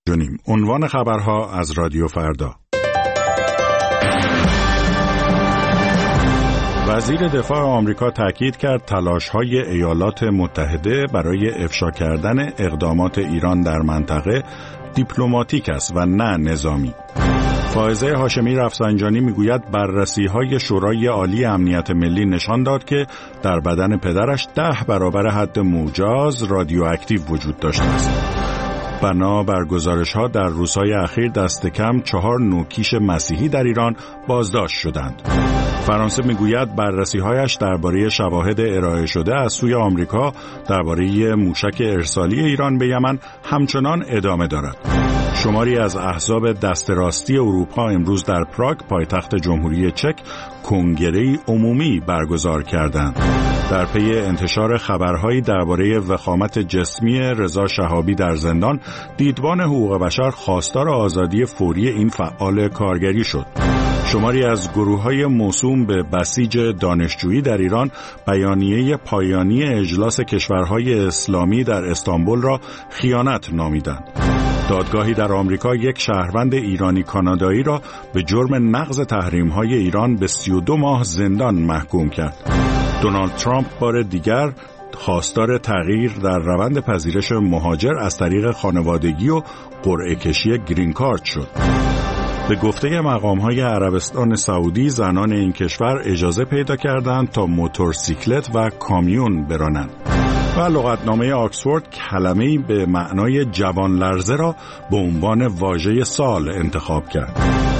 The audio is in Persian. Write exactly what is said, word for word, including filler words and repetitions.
عنوان خبرها از رادیو فردا. وزیر دفاع آمریکا تاکید کرد تلاش‌های ایالات متحده برای افشا کردن اقدامات ایران در منطقه دیپلماتیک است و نه نظامی. فائزه هاشمی رفسنجانی میگوید بررسی‌های شورای عالی امنیت ملی نشان داد که در بدن پدرش ده برابر حد مجاز رادیواکتیو وجود داشته است. بنا بر گزارش‌ها در روزهای اخیر دست کم چهار نوکیش مسیحی در ایران بازداشت شدند. فرانسه میگوید بررسی‌هایش درباره شواهد ارائه شده از سوی آمریکا درباره موشک ارسالی ایران به یمن همچنان ادامه دارد. شماری از احزاب دست راستی اروپا امروز در پراگ پایتخت جمهوری چک کنگره‌ای عمومی برگزار کردند. در پی انتشار خبرهایی درباره وخامت جسمی رضا شهابی در زندان، دیدبان حقوق بشر خواستار آزادی فوری این فعال کارگری شد. شماری از گروه‌های موسوم به بسیج دانشجویی در ایران بیانیه پایانی اجلاس کشورهای اسلامی در استانبول را خیانت نامیدند. دادگاهی در آمریکا یک شهروند ایرانی کانادایی را به جرم نقض تحریم‌های ایران به سی و دو ماه زندان محکوم کرد. دونالد ترامپ بار دیگر خواستار تغییر در روند پذیرش مهاجر از طریق خانوادگی و قرعه کشی گرین کارت شد. به گفته مقام‌های عربستان سعودی، زنان این کشور اجازه پیدا کردند تا موتورسیکلت و کامیون برانند. و لغتنامه آکسفورد کلمه‌ای به معنای جوان لرزه را به عنوان واژه سال انتخاب کرد.